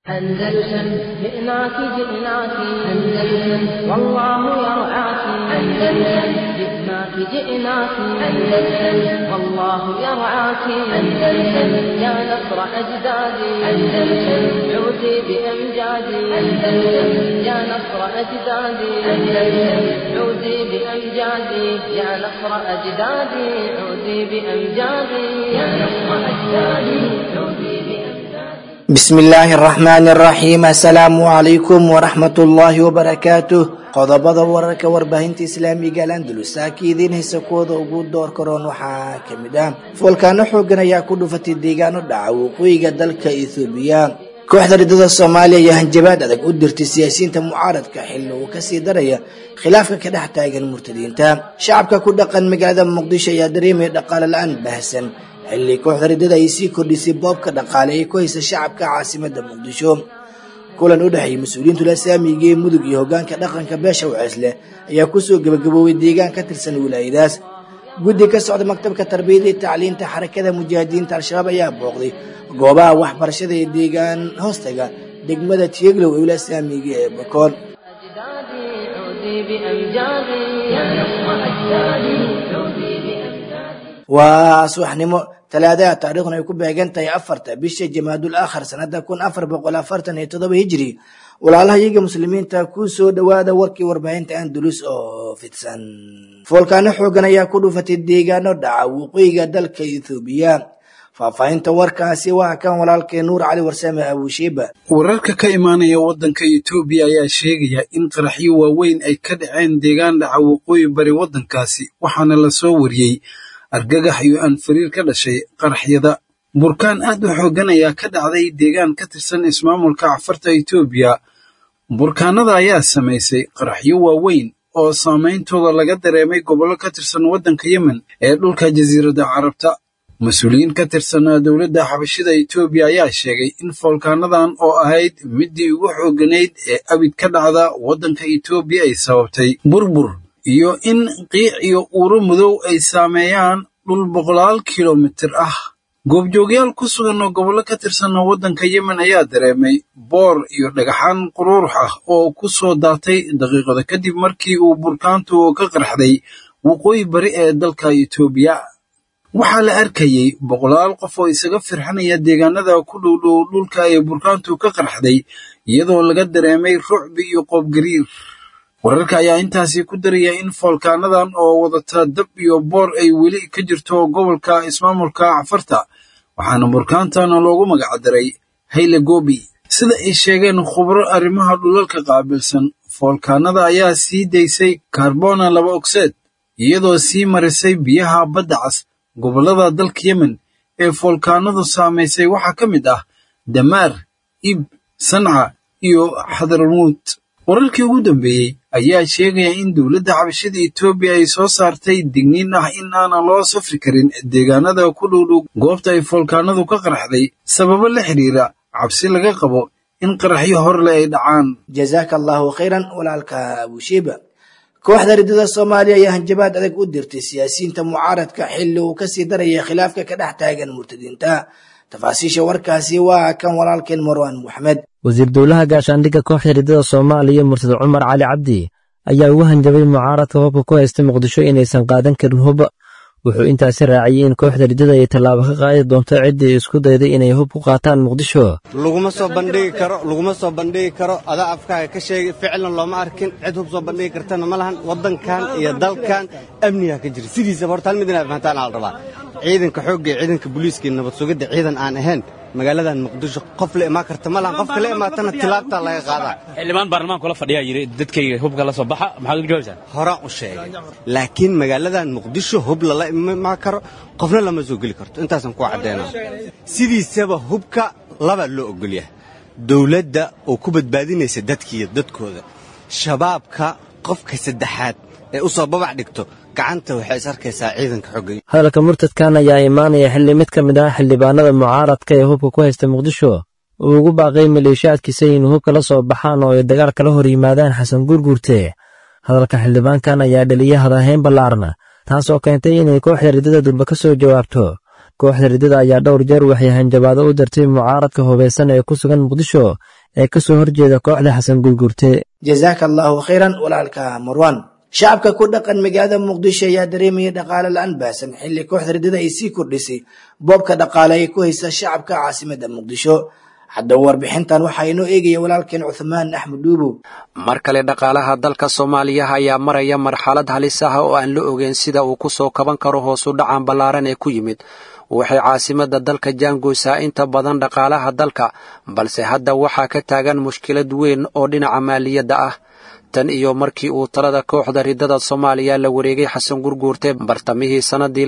أندلسن جئناك جئناك أندلسن والله يرعاك أندلسن جئناك جئناك أندلسن والله يرعاك أندلسن يا نصر أجدادي أندلسن عودي بأمجادي أندلسن يا نصر أجدادي أندلسن عودي بأمجادي يا نصر أجدادي عودي بأمجادي يا نصر أجدادي عودي بأمجادي. بسم الله الرحمن الرحيم. السلام عليكم ورحمة الله وبركاته. qodobada wararka warbaahinta islaamiga Andalus akiidin heesakooda ugu door karoon waxa kamid ah fulkaano xoogan ayaa ku dhufatay deegaano dhaca waqooyiga dalka Itoobiya. kooxda ridada Soomaaliya ayaa hanjabaad adag u dirtay siyaasiyiinta mucaaradka xilli uu ka sii daraya khilaafka ka dhex taagan murtadiinta. shacabka ku dhaqan magaalada Muqdisho ayaa dareemay dhaqaale la'aan baahsan xilli kooxda ridada ay sii kordhisay boobka dhaqaale ee ku haysa shacabka caasimadda Muqdisho. kulan u dhaxay mas'uuliyiinta Islaamiga ee mudug iyo hoggaanka dhaqanka beesha Wacisle ayaa ku soo gabagaboobay deegaan ka tirsan wilaayadaas. guddi ka socda maktabka tarbiyada iyo tacliinta xarakada mujaahidiinta al-shabaab ayaa booqday goobaha waxbarashada ee deegaan hoostaga degmada Tieglow ee Islaamiga ee Bakool. وصباحنimo talaada taariikhna ay ku beegan tahay 4 bisha Jamaadul Aakhir sanada 1447 Hijri. walaalahayaga muslimiinta ku soo dhawaada warkii warbaahinta Andalus oo fidsan. fulkaano xoogan ayaa ku dhufatay deegaano dhaca waqooyiga dalka Itoobiya. faafahinta warkaasi waa kan walaalkeen Nuur Cali Warsame Abu Shiba. wararka ka imaanaya wadanka Itoobiya ayaa sheegaya in qaraxyo waaweyn ay ka dhaceen deegaan dhaca waqooyi bari wadankaasi, waxaana la soo wariyay argagax iyo anfariir ka dhashay qaraxyada. burkaan aad u xoogan ayaa ka dhacday deegaan ka tirsan ismaamulka Cafarta Itoobiya. burkaanada ayaa samaysay qaraxyo waaweyn oo saameyntooda laga dareemay gobollo ka tirsan wadanka Yemen ee dhulka jasiiradda Carabta. mas'uuliyiin ka tirsan dowladda xabashida Itoobiya ayaa sheegay in fulkaanadan oo ahayd midii ugu xooganayd ee abid ka dhacda wadanka Itoobiya ay sababtay burbur iyo in qiic iyo uuro madow ay saameeyaan dhul boqolaal kiiloomitir ah. goobjoogyaal ku sugan oo gobollo ka tirsan wadanka Yemen ayaa dareemay boor iyo dhagaxaan quruurux ah oo ku soo daatay daqiiqada kadib markii uu burkaantu ka qarxday waqooyi bari ee dalka Itoobiya. waxaa la arkayay boqolaal qof oo isaga firxanaya deegaanada ku dhow dhulka ay burkaantu ka qarxday, iyadoo laga dareemay rucbi iyo qoobgariir. wararka ayaa intaasi ku daraya in fulkaanadan oo wadata dab iyo boor ay weli ka jirto gobolka ismaamulka Cafarta, waxaana burkaantan loogu magac daray Hayle Gobi. sida ay sheegeen khubaro arrimaha dhulalka qaabilsan, fulkaanada ayaa sii daysay kaarboon laba ogsayd iyadoo sii marisay biyaha badda cas. gobollada dalka Yemen ee fulkaanadu saameysay waxaa ka mid ah Damaar, Ib, Sanca iyo Hadramaut. wararkii ugu dambeeyay ayaa sheegaya in dowladda xabashida Itoobiya ay soo saartay digniin ah in aan loo safri karin deegaanada ku dhow goobta ay fulkaanadu ka qarxday sababo la xiriira cabsi laga qabo in qaraxyo horle ay dhacaan. Jazakallahu khairan walaalka Abu Shiba. kooxda ridada Soomaaliya ayaa hanjabaad adag u dirtay siyaasiyiinta mucaaradka xilli uu ka sii daraya khilaafka ka dhex taagan murtadiinta. tafaasiisha warkaasi waa kan walaalkeen Marwan Muhammad. wasiir dowlaha gaashaandhigga kooxda ridada Soomaaliya Murtad Cumar Cali Cabdi ayaa ugu hanjabay mucaaradka hubka ku haysta Muqdisho inaysan qaadan karin hub. wuxuu intaasi raaciyay in kooxda ridada ay tallaabo ka qaadi doonto ciddii isku dayday inay hub ku qaataan Muqdisho. laguma soo bandhigi karo adaa afkaaga ka sheegay ficlan looma arkin cid hub soo bandhigi kartana ma lahan. wadankan iyo dalkan amniga ka jira sidiisa horta hal mid inay fahantaan aan rabaa. ciidanka xoogga ciidanka booliiska nabad sugidda ciidan aan ahayn magaaladan Muqdisho qof la imaan karta ma lahan. qofka la imaatana tilaabta laga qaadaa. xildhibaan baarlamaanka la fadhiya yiri dadkayga hubka la soo baxa maxaad ugu jawaabtaa? horaan u sheegay laakiin magaaladan Muqdisho hub la imaan karo qofna lama soo gali karto. intaasan ku cadeynaa sidiisaba hubka laba loo ogol yahay dawladda oo ku badbaadinaysa dadkooda. shabaabka qofka saddexaad ee u soo babac dhigto gacanta waxay sarkaysaa ciidanka xoogga. hadalka murtadkan ayaa imaanaya xilli mid ka mid ah xildhibaanada mucaaradka ee hubka ku haysta Muqdisho uu ugu baaqay maleeshiyaadkiisa in hubka la soo baxaan oo ay dagaal kala hor yimaadaan Xasan Gurgurte. hadalka xildhibaankan ayaa dhaliyay hadahayn ballaarna taasoo keentay inay kooxda ridada durba ka soo jawaabto kooxda riddada ayaa dhowr jeer waxay hanjabaado u dirtay mucaaradka hubaysan ee ku sugan muqdisho ee ka soo horjeeda kooxda xasan gurgurte. jazaaka allahu khayran walaalka marwan. shacabka ku dhaqan magaalada muqdisho ayaa dareemaya dhaqaale la-aan baasan xilli kooxda riddada ay sii kordhisay boobka dhaqaale ay ku haysa shacabka caasimada muqdisho. haddaba warbixintan waxaa inoo eegaya walaalkeen cuthmaan axmed dhuubow. mar kale dhaqaalaha dalka soomaaliya ayaa maraya marxalad halis ah oo aan la ogeyn sida uu ku soo kaban karo hoosu dhacan ballaaran ee ku yimid. waxay caasimada dalka jaangoysaa inta badan dhaqaalaha dalka, balse hadda waxaa ka taagan mushkilad weyn oo dhinaca maaliyadda ah. tan iyo markii uu talada kooxda riddada soomaaliya la wareegay xasan gurguurte bartamihii sannadii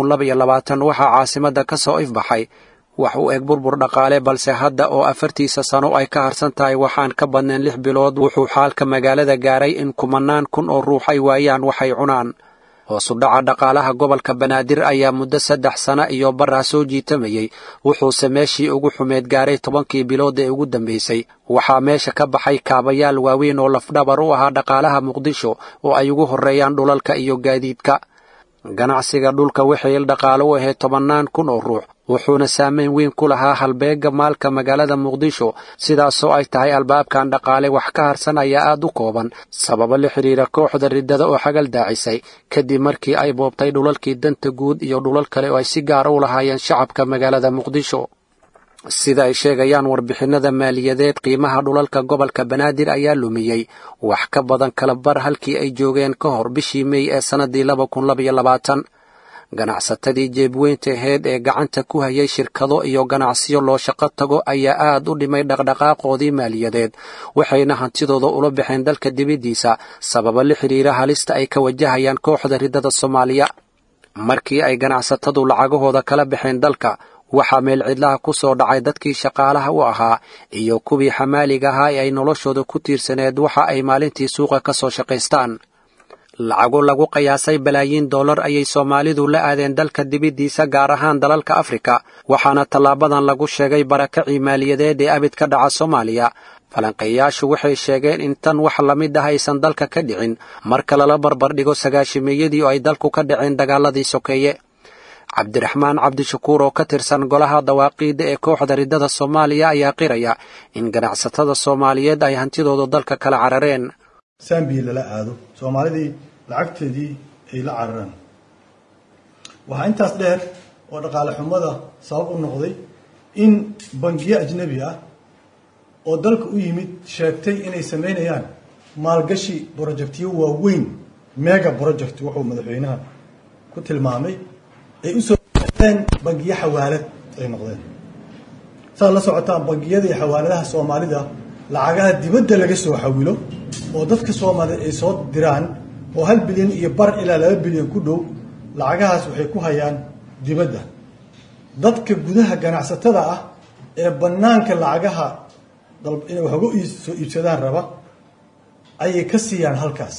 2022 waxaa caasimada ka soo ifbaxay wax u eg burbur dhaqaale, balse hadda oo 4 sano ay ka harsan tahay waxaan ka badnayn 6 bilood wuxuu xaalka magaalada gaaray in kumanaan kun oo ruux ay waayaan waxay cunaan. hoosu dhaca dhaqaalaha gobolka banaadir ayaa muddo 3 sano iyo barra soo jiitamayay, wuxuuse meeshii ugu xumeed gaaray 10kii bilood ee ugu dambeysay. waxaa meesha ka baxay kaabayaal waaweyn oo lafdhabar u ahaa dhaqaalaha muqdisho oo ay ugu horreeyaan dhulalka iyo gaadiidka. ganacsiga dhulka waxay dhaqaale u ahayd 10 kun oo ruux, wuxuuna saameyn weyn ku lahaa halbeega maalka magaalada muqdisho. sidaasoo ay tahay albaabkan dhaqaale wax ka harsan ayaa aad u kooban sababo la xiriira kooxda riddada oo xagal daacisay kadib markii ay boobtay dhulalkii danta guud iyo dhulal kale oo ay si gaar u lahaayeen shacabka magaalada muqdisho. sida ay sheegayaan warbixinada maaliyadeed, qiimaha dhulalka gobolka banaadir ayaa lumiyey wax ka badan kala bar halkii ay joogeen ka hor bishii May ee sanadii 2022. ganacsatadii jeebweynta ahayd ee gacanta ku hayay shirkado iyo ganacsiyo loo shaqo tago ayaa aad u dhimay dhaqdhaqaaqoodii maaliyadeed, waxayna hantidooda ula baxeen dalka dibaddiisa sababa la xiriira halista ay ka wajahayaan kooxda riddada Soomaaliya. markii ay ganacsatadu lacagahooda kala baxeen dalka, waxaa meel cidlaha ku soo dhacay dadkii shaqaalaha u ahaa iyo kuwii xamaaliga ahaa ee ay noloshooda ku tiirsaneed waxa ay maalintii suuqa ka soo shaqaystaan. lacago lagu qiyaasay balaayiin dollar ayay Soomaalidu la aadeen dalka dibaddiisa, gaar ahaan dalalka Afrika, waxaana tallaabadan lagu sheegay barakacii maaliyadeed ee abid ka dhaca Soomaaliya. falanqeeyaashu waxay sheegeen in tan wax la mid ah aysan dalka ka dhicin marka lala barbardhigo 90meeyadii oo ay dalku ka dhaceen dagaaladii sokeeye. cabdiraxmaan cabdishakuur oo ka tirsan golaha dawaaqiidda ee kooxda riddada Soomaaliya ayaa qiraya in ganacsatada Soomaaliyeed ay hantidooda dalka kala carareen. saambiya lala aado Soomaalidii lacagteedii ay la carareen. waxaa intaas dheer oo dhaqaale xumada sabab u noqday in bangiyo ajnabi ah oo dalka u yimid sheegtay inay sameynayaan maalgashi projectyo waaweyn, mega project wuxuu madaxweynaha ku tilmaamay, ay u soo baxeen bangiyo xawaalad ay noqdeen. saa la socotaan bangiyada iyo xawaaladaha Soomaalida lacagaha dibadda laga soo xawilo oo dadka Soomaaliyeed ay soo diraan oo 1 bilyan iyo bar ilaa 2 bilyan ku dhow, lacagahaas waxay ku hayaan dibadda. dadka gudaha ganacsatada ah ee banaanka lacagaha inay wax uga soo iibsadaan raba ayay ka siiyaan halkaas.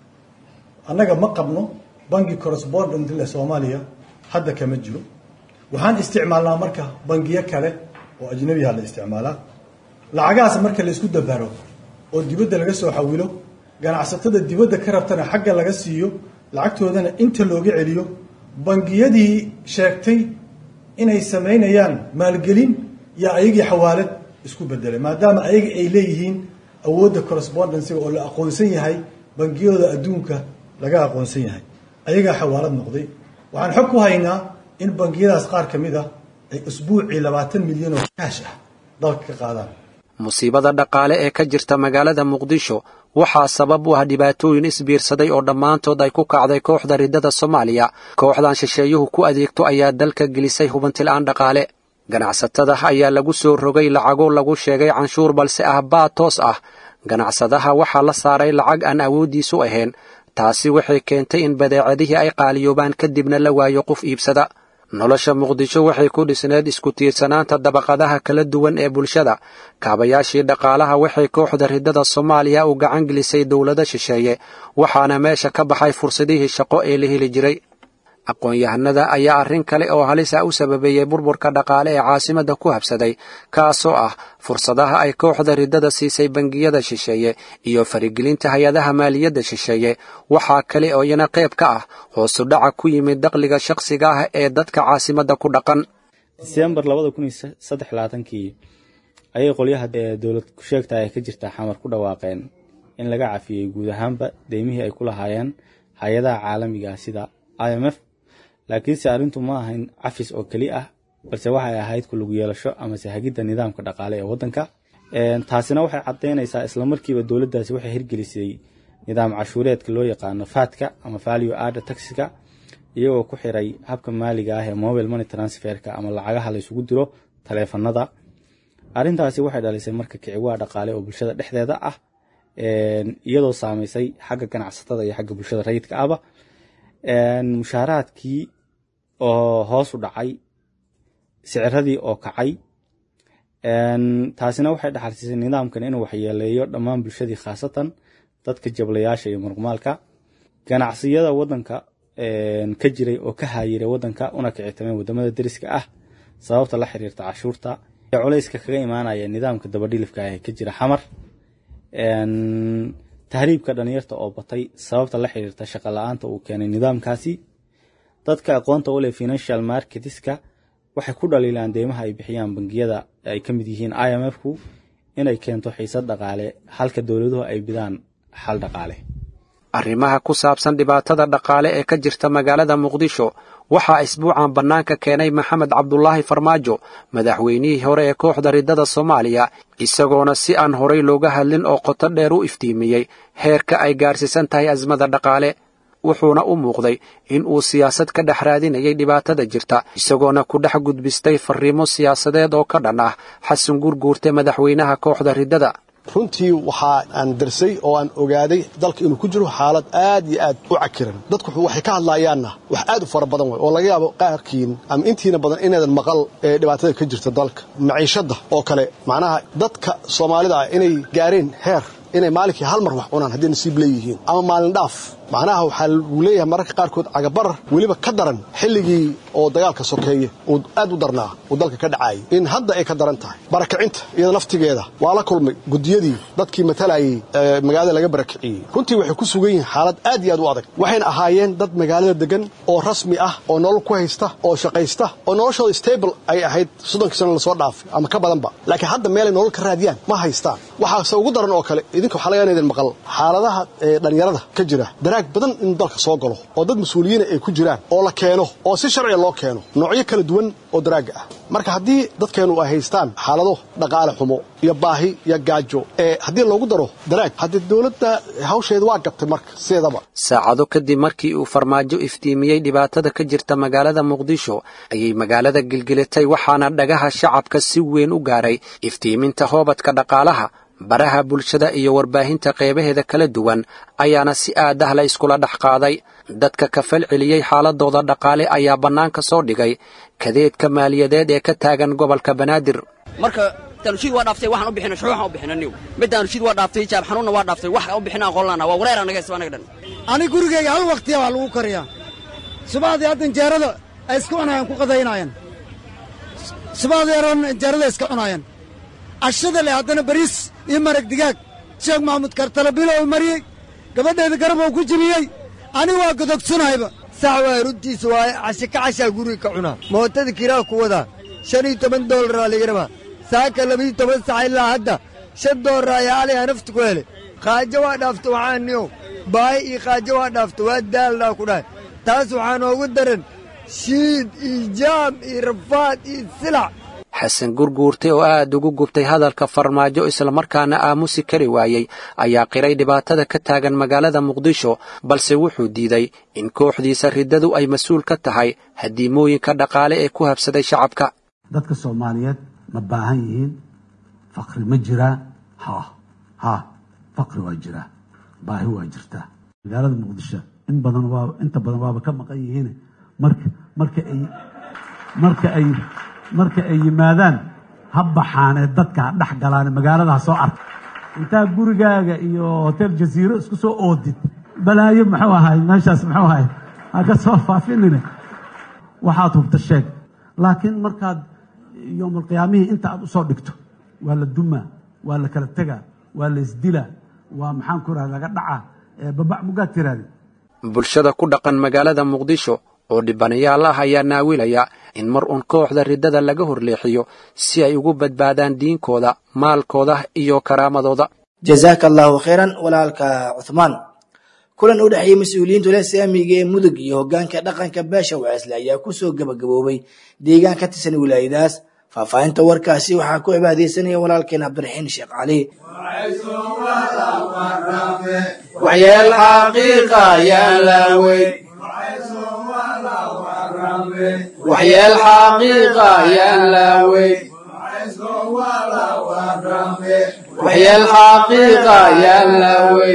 annaga ma qabno bangi correspondent ee Soomaaliya hadda kama jiro. waxaan isticmaalnaa marka bangiyo kale oo ajnabi ah la isticmaalaa. lacagahaas marka la isku dabaro oo dibadda laga soo xawilo, ganacsatada dibadda ka rabtana xagga laga siiyo, lacagtoodana inta looga celiyo. bangiyadii sheegtay inay sameynayaan maalgelin iyo ayagii xawaalad isku bedelay, maadaama ayaga ay leeyihiin awoodda correspondency oo la aqoonsan yahay, bangiyada adduunka laga aqoonsan yahay, ayagaa xawaalad noqday. waxaan xog ku haynaa in bangiyadaas qaar ka mid ah ay usbuucii 20 milyan oo kaash ah dalka ka qaadaan. musiibada dhaqaale ee ka jirta magaalada muqdisho waxaa sabab u ah dhibaatooyin isbiirsaday oo dhammaantood ay ku kacday kooxda riddada Soomaaliya. kooxdan shisheeyuhu ku adeegto ayaa dalka gelisay hubantilaan dhaqaale. ganacsatada ayaa lagu soo rogay lacago lagu sheegay canshuur, balse ah baa toos ah. ganacsadaha waxaa la saaray lacag aan awoodiisu ahayn. taasi waxay keentay in badeecadihii ay qaaliyoobaan kadibna la waayo qof iibsada. nolosha muqdisho waxay ku dhisneed isku tiirsanaanta dabaqadaha kala duwan ee bulshada. kaabayaashii dhaqaalaha waxay kooxda riddada Soomaaliya u gacan gelisay dawlado shisheeye, waxaana meesha ka baxay fursadihii shaqo ee la heli jiray. aqoon-yahanada ayaa arrin kale oo halis ah u sababeeyey burburka dhaqaale ee caasimadda ku habsaday kaasoo ah fursadaha ay kooxda riddada siisay bangiyada shisheeye iyo farigelinta hay-adaha maaliyadda shisheeye waxaa kale oo iyana qayb ka ah hoosu dhaca ku yimid dakhliga shakhsiga ah ee dadka caasimadda ku dhaqan. Diseembar 2023 ayay qolyaha dowlad ku sheegta ay ka jirta xamar ku dhawaaqeen in laga cafiyay guud ahaanba deymihii ay ku lahaayeen hay'adaha caalamiga sida IMF, laakiin si arrintu ma ahayn cafis oo kali ah balse waxay ahayd ku lug yeelasho ama sahagida nidaamka dhaqaale ee waddanka. Taasina waxay cadeynaysaa isla markiiba dowladdaasi waxay hirgelisay nidaam cashuureedka loo yaqaan FATka ama Value Added Taxka iyagoo ku xiray habka maaliga ah ee mobile money transferka ama lacagaha la isugu diro taleefanada. Arrintaasi waxay dhalisay marka kiciwaa dhaqaale oo bulshada dhexdeeda ah iyadoo saameysay xagga ganacsatada iyo xagga bulshada rayidka ahba. Mushaaraadkii oo hoos u dhacay, sicirradii oo kacay, taasina waxay dhaxalsiisay nidaamkan inuu waxyeeleeyo dhammaan bulshadii khaasatan dadka jablayaasha iyo muruqmaalka. Ganacsiyada waddanka ka jiray oo ka haayiray waddanka una kicitameen wadamada deriska ah sababta la xiriirta cashuurta ee culayska kaga imaanaya nidaamka dabadhilifka ee ka jira xamar. Tahriibka dhalinyarta oo batay sababta la xiriirta shaqo la'aanta uu keenay nidaamkaasi. Dadka aqoonta u leh financial marketska waxay ku dhaliilaan deymaha ay bixiyaan bangiyada ay ka mid yihiin IMF-ku inay keento xiisad dhaqaale halka dowladuhu ay bidaan xal dhaqaale. Arrimaha ku saabsan dhibaatada dhaqaale ee ka jirta magaalada Muqdisho waxaa isbuucan bannaanka keenay Maxamed Cabdullaahi Farmaajo, madaxweynihii hore ee kooxda riddada Soomaaliya, isagoona si aan horay looga hadlin oo qoto dheer u iftiimiyey heerka ay gaarsiisan tahay azmada dhaqaale. Wuxuuna u muuqday in uu siyaasad ka dhex raadinayay dhibaatada jirta isagoona ku dhex gudbistay fariimo siyaasadeed oo ka dhan ah Xasan Gurguurte madaxweynaha kooxda riddada. runtii waxa aan darsay oo aan ogaaday dalka inuu ku jiro xaalad aad iyo aad u cakiran. dadku waxay ka hadlayaanna wax aad u fara badan oo laga yaabo qaarkiin ama intiina badan inaadan maqal ee dhibaatada ka jirta dalka. maciishada oo kale macnaha dadka Soomaalida inay gaareen heer inay maalinkii hal mar wax cunaan haddii nasiib leeyihiin ama maalin dhaaf. macnaha waxaa lagu leeyahay mararka qaarkood cagabar weliba ka daran xilligii oo dagaalka sokeeye oo aad u darnaa oo dalka ka dhacay in hadda ay ka daran tahay. barakacinta iyada laftigeeda waa la kulmay gudiyadii dadkii matalayay magaalada laga barakiciyay. runtii waxay ku sugan yihiin xaalad aad iyo aad u adag. waxayna ahaayeen dad magaalada degan oo rasmi ah oo nolol ku haysta oo shaqaysta oo noloshooda stable ay ahayd 30 sano la soo dhaafay ama ka badanba. laakiin hadda meel ay nolol ka raadiyaan ma haystaan. waxaa ugu daran oo kale idinka waxa laga yaabaa maqal xaaladaha dhalinyarada ka jira badan in dalka soo galo oo dad mas'uuliyiin ay ku jiraan oo la keeno oo si sharci loo keeno noocyo kala duwan oo daraaga ah. marka haddii dadkeenu ay haystaan xaalado dhaqaale xumo iyo baahi iyo gaajo haddii loogu daro daraag haddii dowladda hawsheedu waa gabtay marka sideedaba. saacado kadib markii uu Farmaajo iftiimiyey dhibaatada ka jirta magaalada Muqdisho ayay magaalada gilgilatay waxaana dhagaha shacabka si weyn u gaaray iftiiminta hoobadka dhaqaalaha. baraha bulshada iyo warbaahinta qeybaheeda kala duwan ayaana si aad ah la iskula dhex qaaday. dadka ka falceliyey xaaladooda dhaqaale ayaa bannaanka soo dhigay kadeedka maaliyadeed ee ka taagan gobolka Banaadir. marka tanushid waa dhaaftay waxaan u bixinay shuruuxan u bixinay mid tanushid waa dhaaftay jaab xanuunna waa dhaaftay wax u bixinaa qolana waa wareer anaga isba anaga dhan. ani gurigeyga hal waqti waa lagu kariyaa subaxdii haddan jeerada ay isku cunayaan ku qadaynayaan subaxdii yaran jeerada iska cunayaan ashada le haddana bariis iyo marag digaag sheekh maxamuud kartala bilow mariyey gabadheeda garab oo ku jibiyey ani waa godogsanayba sax waa runtiisa waaye cashe ka cashaa guriga ka cunaa mootada kiraa ku wadaa $15 laga rabaa saaka 12 sac ilaa hadda $5 ayaa aliyaa nafta ku hele qaajo waa dhaafta waxaaniyo baay iyo qaajo waa dhaafta waa daalnaa ku dhahay taas waxaa noogu daran shiid iyo jaam iyo rafaad iyo silac. Xasan Gurguurte oo aad ugu gubtay hadalka Farmaajo isla markaana aamusi kari waayay ayaa qiray dhibaatada ka taagan magaalada Muqdisho balse wuxuu diiday in kooxdiisa riddadu ay mas'uul ka tahay hadiimooyinka dhaqaale ee ku habsaday shacabka. dadka Soomaaliyeed ma baahan yihiin faqri ma jira faqri waa jira baahi waa jirta. magaalada Muqdisho inta badan waa ka maqan yihiin marka ay yimaadaan habbaxaane dadka dhex galaan magaalada soo arka inta gurigaaga iyo hotel Jazeera isku soo oodid balaayo muxuu ahay meeshaas muxuu ahay haka soo faafinina waxaad hubta sheeg laakiin markaad yowmal qiyaamihii inta aad u soo dhigto waa la dumaa waa la kala tegaa waa la isdilaa waa maxaan ku rahaa laga dhacaa babac mugaad tiraadi bulshada ku dhaqan magaalada muqdisho oo dhibanayaal ah ayaa naawilaya in mar uun kooxda riddada laga horleexiyo si ay ugu badbaadaan diinkooda maalkooda iyo karaamadooda jazaaka allahu khayran walaalka cuthmaan kulan u dhexeeyay mas-uuliyiinta islaamiga ee mudug iyo hoggaanka dhaqanka beesha wacisle ayaa kusoo gabagaboobay deegaan ka tirsan wilaayadaas faahfaahinta warkaasi waxaa ku cibaadaysanaya walaalkeen cabdiraxiin sheekh cali waxyeel xaqiiqa yaa laawey waxyeel xaqiiqa yaa laawey waxyeel xaqiiqa yaa laawey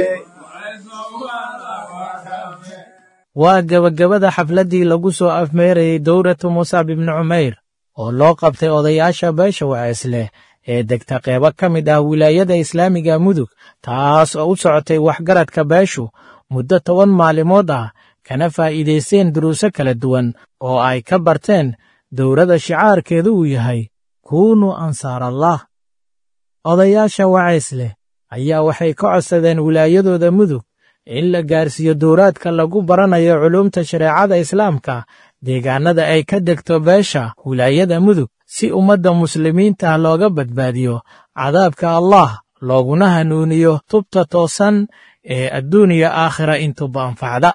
waa gabagabada xafladdii lagu soo afmeerayey dowratu musab ibni cumayr oo loo qabtay odayaasha beesha wacisle ee degta qeybo ka mid ah wilaayada islaamiga mudug taas oo u socotay waxgaradka beeshu muddo 10 maalimood ah kana faa'iidaysteen duruuso kala duwan oo ay ka barteen dowrada shicaarkeedu uu yahay kuunu ansaarallah odayaasha wacisle ayaa waxay ka codsadeen wilaayadooda mudug in la gaarsiiyo dowraadka lagu baranayo culuumta shareecada islaamka deegaanada ay ka degto beesha wilaayada mudug si ummadda muslimiinta looga badbaadiyo cadaabka allah looguna hanuuniyo tubta toosan ee adduuniya aakhira intuba anfacda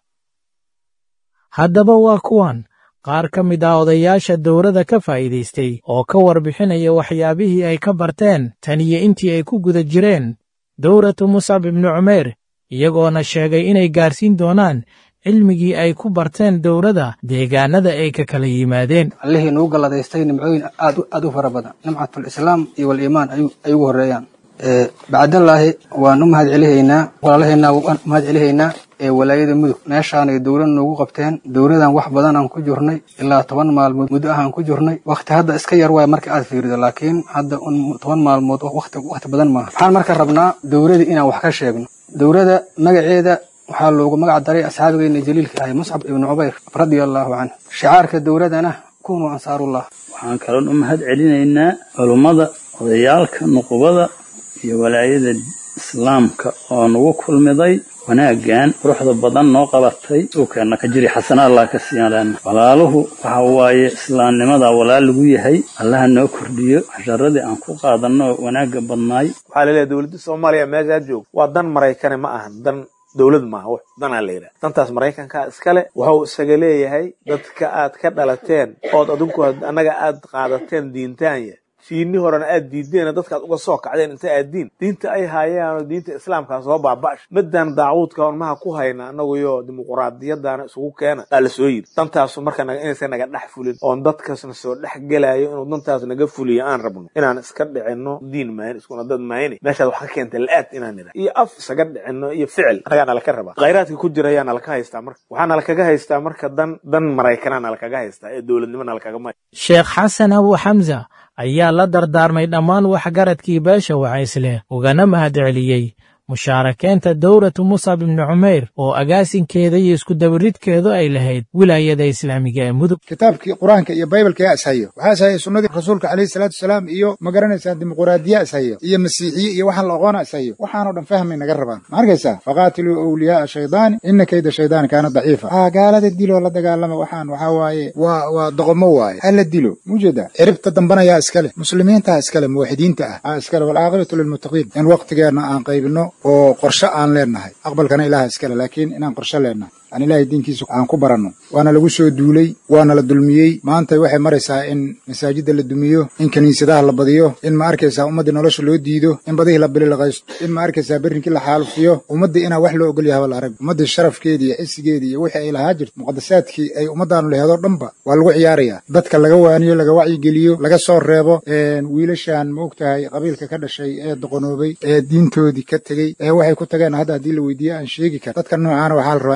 haddaba waa kuwan qaar ka mid ah odayaasha dowrada ka faa'iidaystay oo ka warbixinaya waxyaabihii ay ka barteen tan iyo intii ay ku guda jireen dowratu musab ibni cumayr iyagoona sheegay inay gaarsiin doonaan cilmigii ay ku barteen dowrada deegaanada ay ka kala yimaadeen allihii nugu galladaystay nimcooyin aad u fara badan nimcatulislaam iyo waliimaan ay ugu horreeyaan bacdallaahi waan u mahad celihaynaa walaalahaynaa waan u mahad celihaynaa ee walaayada mudug meeshaanay dowlad noogu qabteen dowladan wax badan aan ku jirnay ilaa 10 maalmood muddo ahaan ku jirnay waqti hadda iska yar waay marka aad fiirido laakiin hadda 10 maalmood waqti badan maaha waxaan marka rabnaa dowladda inaan wax ka sheegno dowladda magaceeda waxaa loogu magac daray asxaabigeena jaliilka ahay muscab ibnu cubayr radiyallahu canhu shicaarka dowladana kuunu ansaarullah waxaan kaloon u mahad celinaynaa culummada odayaalka nuqubada iyo walaayada islaamka oo nagu kulmiday wanaaggan quruxda badan noo qabatay suukeena ka jiri xasana allah ka siiyaan walaaluhu waxa waaye islaamnimada walaal lagu yahay allah noo kordhiyo casharadii aan ku qaadano wanaaga badnaay waxa leeyahay dawladda Soomaaliya meesha joog waa dan Mareykan ma ahan dan dawlad ma aha dan aan leeyahay dantaas Mareykanka iskale waxa isaga leeyahay dadka aad ka dhalateen oo adinku anaga aad qaadateen diintaanya fiini horena aad diideen dadka uga soo kacdeen inta aad diinta ay haayeen diinta islaamka soo baabash madan daawudka oo ma ku hayna anagu yo dimuqraadiyadana isugu keena la soo yiri dantaas marka inaysan naga dhax fulin oo dadkaasna soo dhax galayo inuu dantaas naga fuliyo aan rabno inaan iska dhicino diin maan isku dad maayeen meesha wax ka keentay laad inaan nira iyo af isaga dhicino iyo ficil anaga la ka raba khayraadka ku jirayaan la ka haystaa marka waxaana la kaga haystaa marka dan Mareykanana la kaga haystaa ee dawladnimada la kaga ma Sheekh Xasan Abu Hamza ayaa la dardaarmay dhammaan waxgaradkii beesha wacisle ugana mahad celiyey mushaarakeenta dowratu musab ibni cumayr oo agaasinkeeda iyo isku dabaridkeedu ay lahayd wilaayada islaamiga ee mudug kitaabkii qur-aanka iyo baybalka yaa ishayo waxaa ishaya sunnadii rasuulka calayhi salaatu wasalaam iyo ma garanaysaa dimuqraadiya ishayo iyo masiixiye iyo waxaan la aqoona ishayo waxaanoo dhan fahmay naga rabaan ma arkaysaa faqaatiluu awliyaaa shaydaani ina kayda shaydaani kaana daciifa gaalada diloo la dagaalama waxaan waxaa waaye waa doqomo waaye ha la dilo mujeeda ciribta dambanayaa iskale muslimiintaa iskale muwaxidiinta ah iskale walcaaqibatu lilmuttaqiin in waqtigeena aan qaybino oo qorshe aan leenahay aqbalkana ilaaha iskale laakiin inaan qorshe leenahay aan ilaahay diinkiisa aan ku baranno waana lagu soo duulay waana la dulmiyey maanta waxay maraysaa in masaajidda la dumiyo in kiniisadaha la badiyo in ma arkaysaa ummaddii nolosha loo diido in badihii la bililaqaysto in ma arkaysaa berrinkii la xaalufiyo ummaddii inaan wax loo ogol yahay la arag ummaddii sharafkeedii iyo xisigeedii iyo wixii ay lahaa jirto muqadasaadkii ay ummaddaanu laheedoo dhanba waa lagu ciyaarayaa dadka laga waaniyo laga wacyigeliyo laga soo reebo wiilashaan ma ogtahay qabiilka ka dhashay ee doqonoobay ee diintoodii ka tegey ee waxay ku tageen hadda haddii la weydiiyo aan sheegi kar dadka noocaana waxaa la rabaa in loo digo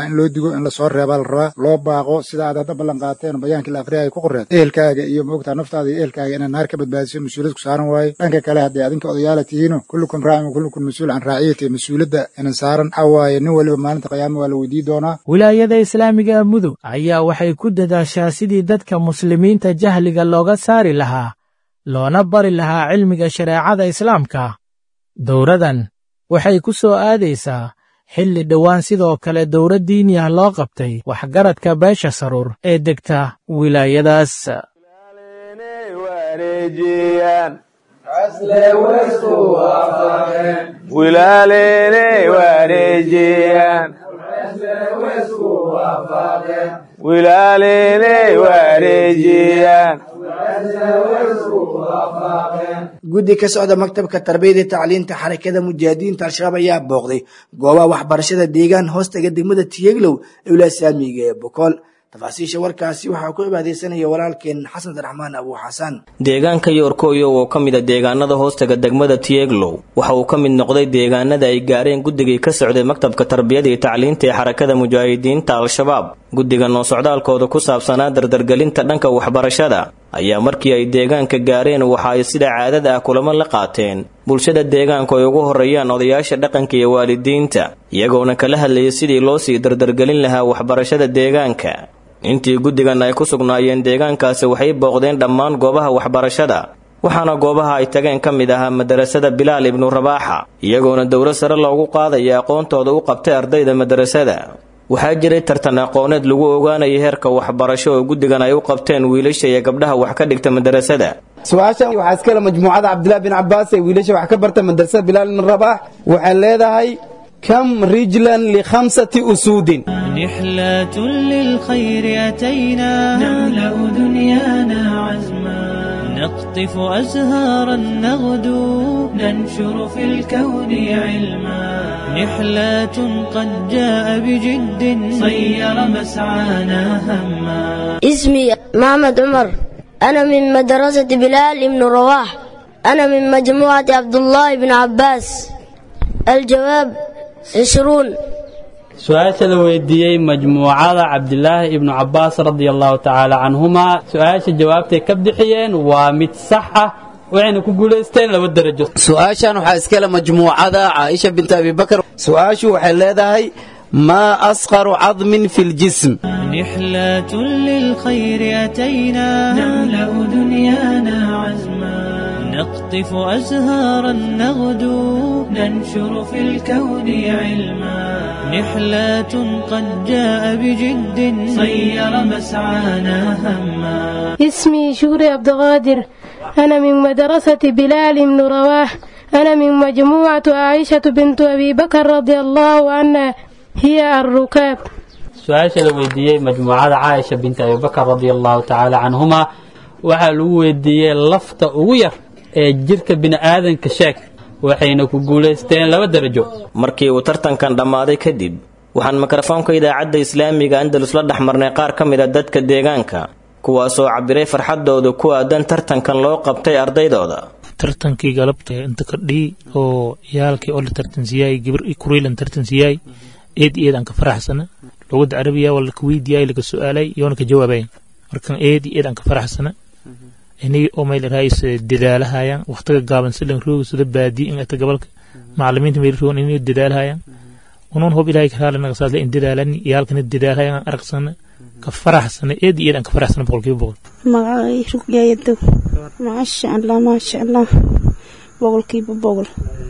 digo in lasoo reebaa la rabaa loo baaqo sida aad hadda ballan qaateen bayaankii la afriyaga ku qoreed ehelkaaga iyo moogtaa naftaada iyo ehelkaaga inaad naar ka badbaadiso mas-uuliyad ku saaran waaye dhanka kale haddii adinka odayaala tihiino kullukum raacin wa kullukum mas-uul can raaciyati mas-uuliyadda inan saaran waxaa waaye nin waliba maalinta qiyaama waa la weydiin doonaa. wilaayada islaamiga mudug ayaa waxay ku dadaashaa sidii dadka muslimiinta jahliga looga saari lahaa loona bari lahaa cilmiga shareecada islaamka. dowradan waxay ku soo aadaysaa xilli dhowaan sidoo kale dowrad diini ah loo qabtay waxgaradka beesha saruur ee degta wilaayadaas. guddi ka socda maktabka tarbiyada iyo tacliinta xarakada mujaahidiinta al-shabaab ayaa booqday goobaha waxbarashada deegaan hoostaga degmada Tiyeglow ee wilaayada Saamiga ee Boqol. tafaasiisha warkaasi waxaa ku cibaadeysanaya walaalkeen xasan raxmaan abu xasan. deegaanka Yoorkooyo oo ka mid ah deegaanada hoostaga degmada Tiyeglow waxa uu ka mid noqday deegaanada ay gaareen guddigii ka socday maktabka tarbiyada iyo tacliinta ee xarakada mujaahidiinta al-shabaab. guddiga noo socdaalkooda ku saabsanaa dardargelinta dhanka waxbarashada ayaa markii ay deegaanka gaareen waxa ay sida caadada ah kulamo la qaateen bulshada deegaanka ay ugu horeeyaan odayaasha dhaqanka iyo waalidiinta iyagoona kala hadlayay sidii loo sii dardargelin lahaa waxbarashada deegaanka. intii guddigan ay ku sugnaayeen deegaankaasi waxay booqdeen dhammaan goobaha waxbarashada waxaana goobaha ay tageen ka mid ahaa madarasada Bilaal ibnu Rabaaxa iyagoona dowlad sare loogu qaadaya aqoontooda u qabtay ardayda madarasada. waxaa jiray tartan aqooneed lagu ogaanayay heerka waxbarasho oo guddigan ay u qabteen wiilasha iyo gabdhaha wax ka dhigta madarasada. su'aashan waxaa iskala majmuucada Cabdillah bin Abbaas ee wiilasha wax ka barta madarasada Bilaal ibn Rabaax waxay leedahay كم رجلا ل5 أسود. نحلة للخير أتينا نملأ دنيانا عزما نقطف أزهارا نغدو ننشر في الكون علما نحلة قد جاء بجد صير مسعانا هما. اسمي محمد عمر أنا من مدرسة بلال بن رواح أنا من مجموعة عبد الله بن عباس. الجواب 20. سؤال ويديي مجموعة عبد الله ابن عباس رضي الله تعالى عنهما سؤال جوابتي كبدحيين ومتصحة وين كقولستين لو الدرجة. سؤال وحاسكال مجموعة عائشة بنت أبي بكر سؤال وحلادها ما أصغر عظم في الجسم. نحلة للخير أتينا نملأ دنيانا عزما نقطف أزهارا نغدو ننشر في الكون علما نحلة قد جاء بجد صير مسعانا هما. اسمي شكري عبد القادر أنا من مدرسة بلال بن رواح أنا من مجموعة عائشة بنت أبي بكر رضي الله عنها هي الركاب. سؤال ويديي مجموعة عائشة بنت أبي بكر رضي الله تعالى عنهما وحلو ويديي لفت وير jirka bini'aadanka sheeg waxayna ku guuleysteen 2 darajo. markii uu tartankan dhamaaday kadib waxaan mikrofoonka idaacadda islaamiga Andalus la dhaxmarnay qaar ka mid ah dadka deegaanka kuwaas oo cabiray farxadooda ku aadan tartankan loo qabtay ardaydooda. tartankii galabta inta ka dhii oo yaalkii oo la tartansiyay gabar Kureelan tartansiyay eed aan ka faraxsana luqadda Carabiga wala kuweydiiyay laga su'aalay iyo ka jawaabay markan eed aan ka faraxsana inay oo meel raayis dadaalahayaan waqtiga gaaban sidan roog sida baadi in ay gobolka macallimiinta meel roon inay dadaalahayaan unoon hoob ilaahay ka halana qasaasay in dadaalani yaalkana dadaalahayaan arqsana ka faraxsana eed aan ka faraxsana boqolkiiba magacay rugayado maasha Allah boqolkiiba boqol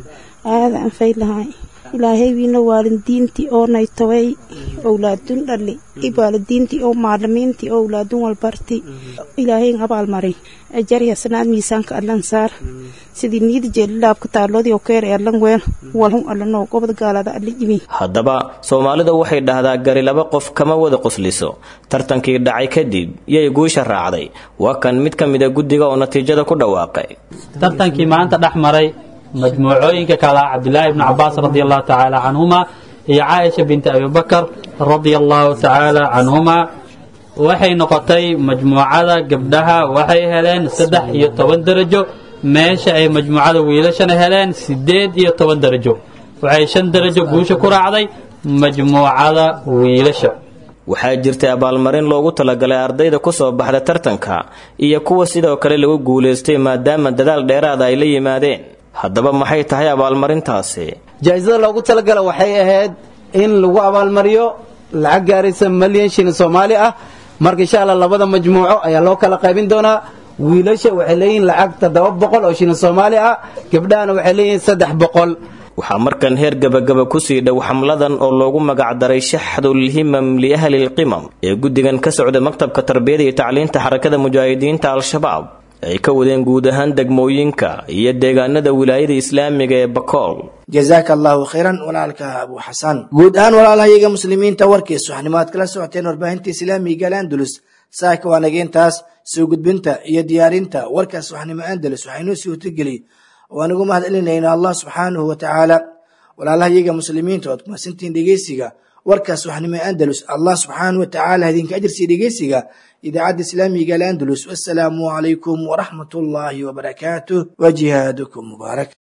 aad aan faylahay ilaahay wiina waalidiintii oo naytaway awlaadun dhali waalidiintii oo macallimiintii oo awlaadun walbarti ilaahay abaal maray ajariya sanad miisaanka allan saar sidii niid jeelab ka taaloodii oo keer allan weel walhun allan oo gobol gaalada allijimi. haddaba Soomaalida waxay dhahdaa gari 2 qof kama wada qosliso tartankii dhacay kadib yay guusha raacday waa kan mid ka mid ah guddiga oo natiijada ku dhawaaqay. tartankii maanta dhaxmaray مجموعوين كلا عبد الله بن عباس رضي الله تعالى عنهما هي عائشة بنت أبي بكر رضي الله تعالى عنهما وحي نقطي مجموعة قبلها وحي هلين 6 درجة ماشي أي مجموعة ويلشان هلين 6 درجة وحي 5 درجة بوش كرة عضي مجموعة ويلشة waxaa jirtay abaalmarin loogu talagalay ardayda ku soo baxda tartanka iyo kuwa sidoo kale lagu guulaystay maadaama dadaal dheeraada ay la yimaadeen. haddaba maxay tahay abaalmarintaasi? jaa'isada loogu talagala waxay ahayd in lagu abaalmariyo lacag gaaraysa malyan shilin Soomaali ah. marka insha Allah labada majmuuco ayaa loo kala qaybin doonaa. wiilasha waxay leeyihiin lacag 700 oo shilin Soomaali ah, gabdhahana waxay leeyihiin 300. waxaa markan heer gabagaba ku sii dhow xamladan oo loogu magac daray shaxdul himam li ahli alqimam ee guddigan ka socda maktabka tarbiyada iyo tacliinta xarakada mujaahidiinta al-shabaab ay ka wadeen guud ahaan degmooyinka iyo deegaanada wilaayada islaamiga ee Bakool. jazaaka allahu khayran walaalka Abu Xasan. guud ahaan walaalahayaga muslimiinta warkiisa waxnimaad kala socoteen warbaahinta islaamiga Andalus. saaka waa nageentaas soo gudbinta iyo diyaarinta warkaas waxnimo Andalus waxaynu sii utageli waanagu mahadcelinayna Allah subhanahu wa ta'ala. walaalahayaga muslimiinta oo kuma sintiin dhageysiga warkaas waxnimo Andalus Allah subhanahu wa ta'ala idinka ajirsi dhageysiga idaacada islaamiga Andalus. wassalaamu alaykum wa rahmatullahi wa barakatuh wa jihadukum mubarak.